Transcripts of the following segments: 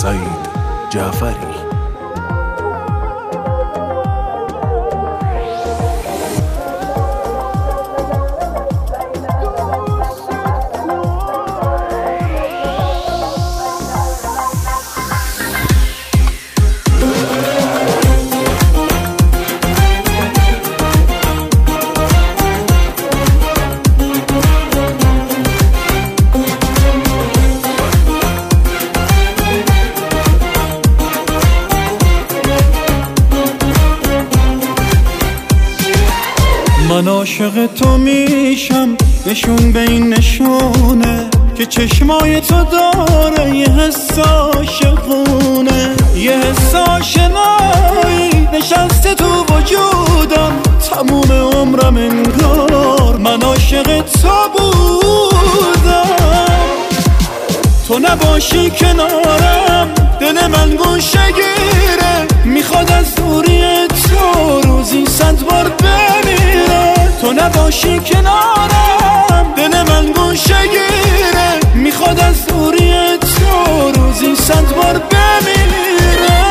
سعید جعفری. من عاشق تو میشم، نشون به این نشونه که چشمای تو داره یه حس عاشقونه، یه حس آشنایی نشسته تو وجودم، تموم عمرم انگار من عاشق تو بودم. تو نباشی کنارم دل من گوشه گیره، میخواد از دوری تو روزی 100 بار بمیره. تو نباشی کنارم دل من گوشه گیره، میخواد از دوری تو روزی 100 بار بمیره.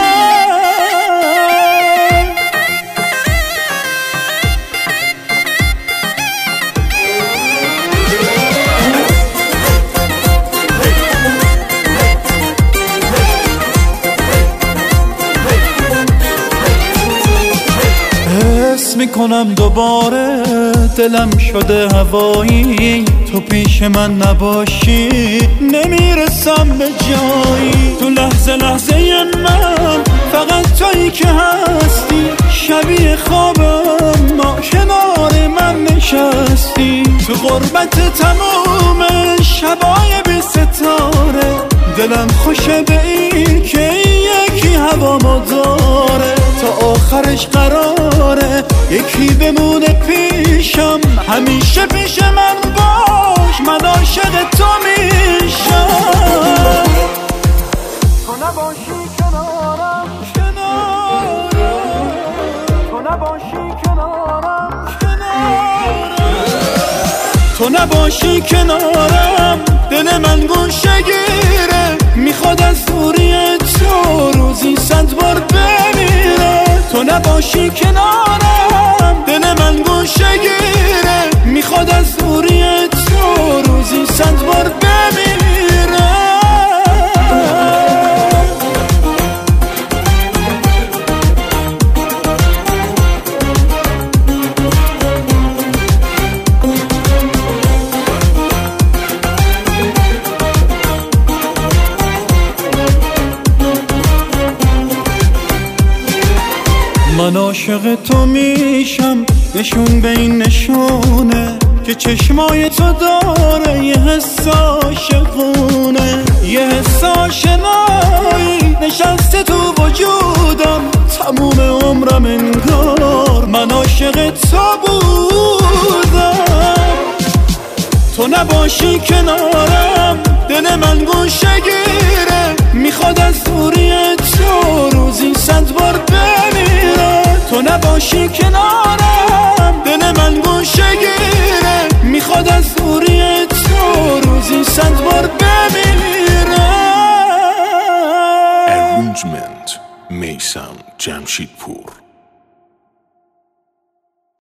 حس میکنم دوباره دلم شده هوایی، تو پیش من نباشی نمیرسم به جایی. تو لحظه لحظه من فقط تویی که هستی، شبیه خوابم ما کنار من نشستی. تو غربت تموم شبای بی ستاره، دلم خوشه به این که یکی هوامو داره. تا آخرش قراره یکی بمونه پیشم، همیشه پیش من باش، من عاشق تو میشم. تو نباشی کنارم، تو نباشی کنارم، تو نباشی کنارم دل من گوشه گیره، میخواد از دوری تو روزی 100 بار بمیره. تو نباشی کنارم دل من گوشه گیره، میخواد از دوری تو روزی 100 بار بمیره. من عاشق تو میشم، نشون به این نشونه که چشمای تو داره یه حس عاشقونه، یه حس آشنایی نشسته تو وجودم، تموم عمرم انگار من عاشق تو بودم. تو نباشی کنارم دل من گوشه گیره، میخواد از دوری تو روزی 100 بار بمیره. تو نباشی کنارم